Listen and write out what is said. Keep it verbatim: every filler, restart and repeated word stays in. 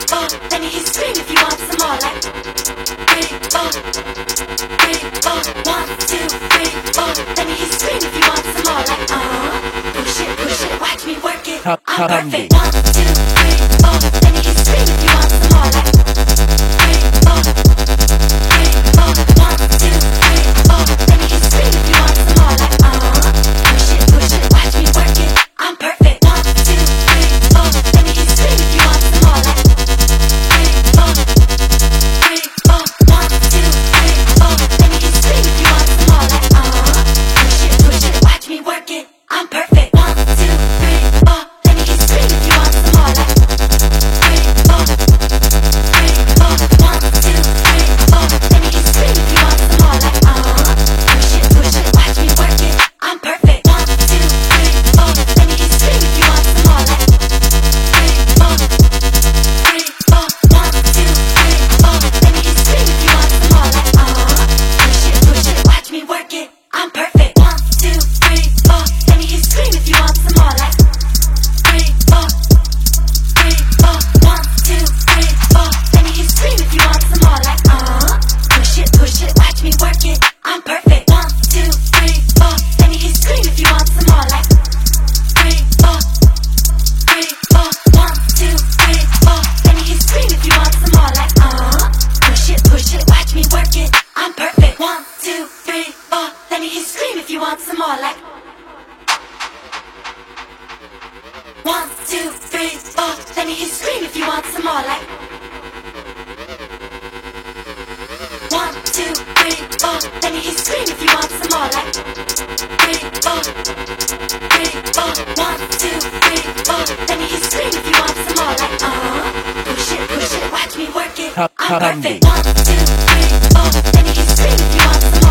four, let me hear you scream if you want some more. Like three, four, three, four, one, two, three, four, let me hear you scream if you want some more. Like uh, push it, push it, watch me work it. I'm perfect. One, two, three, four, let me hear you scream if you want some more. Like three, four, three, four, one, two, three, four, let me hear you scream if you want some more. Like uh, push it, push it, watch me work it. I'm perfect. One, two, three, four, let me hear you scream if you want some more. Like three, four, three, four, one, two, three, four, let me hear you scream if you want some more. Like uh, push it, push it, watch me work it. I'm perfect. One, two, three, four, let me hear you scream if you want some more. Like three, four, three, four, one, two, three, four, let me hear you scream if you want some more. Like uh, push it, push it, watch me work it. I'm perfect. One, two, three, four, let me hear you scream if you want some more. Like three, four, three, four, one, two, three, four, let me hear you scream if you want some more. Like uh, push it, push it, watch me work it. I'm perfect. One, two, three, four, let me hear you scream if you want some more. Like three, four, three, four, one, two, three, four, let me hear you scream if you want some more. Like uh, push it, push it, watch me work it. I'm perfect. One, two, three, four, let me hear you scream if you want some more. Like three, four, three, four, one, two, three, four, let me hear you scream if you want some more. Like uh, push it, push it, watch me work it. I'm perfect. One, two, three, four, let me hear you scream if you want some more. Like one, two, three, four, let me hear you scream if you want some more. Like one, two, three, four, let me hear you scream if you want some more. Like three, four, three, four, one, two, three, four, let me hear you scream if you want some more. Like uh, push it, push it, watch me work it. I'm perfect. One, two, three, four, let me hear you scream if you want some more.